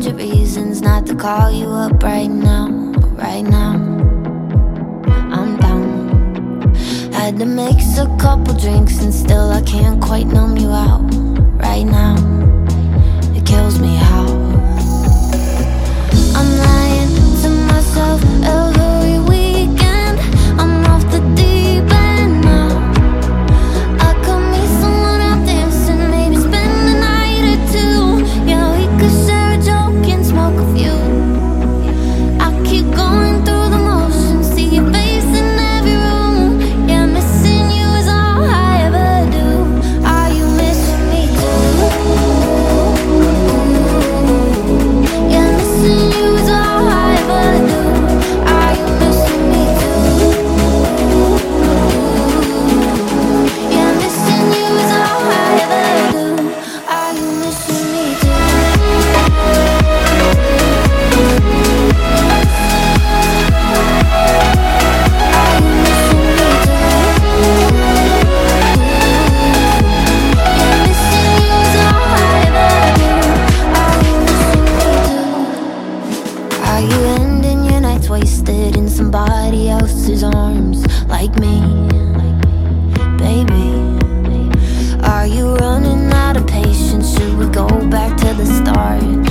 100 reasons not to call you up right now. Right now, I'm down. Had to mix a couple drinks and still I can't quite numb you out. Right now, it kills me how I'm lying to myself every weekend. I'm off the deep end now. I could meet someone out dancing, maybe spend the night or two. Yeah, we could share a joke and smoke a few. I keep going through the motions, see your face in every room. Yeah, missing you is all I ever do. Are you missing me too? Yeah, missing you is all I ever do. Are you missing me too? Yeah, missing you is all I ever do. Are you missing me too? Are you missing me too? Yeah, missing you is all I ever do. Are you missing me too? Are you ending your nights wasted in somebody else's arms like me, baby? Are you running out of patience? Should we go back to the start?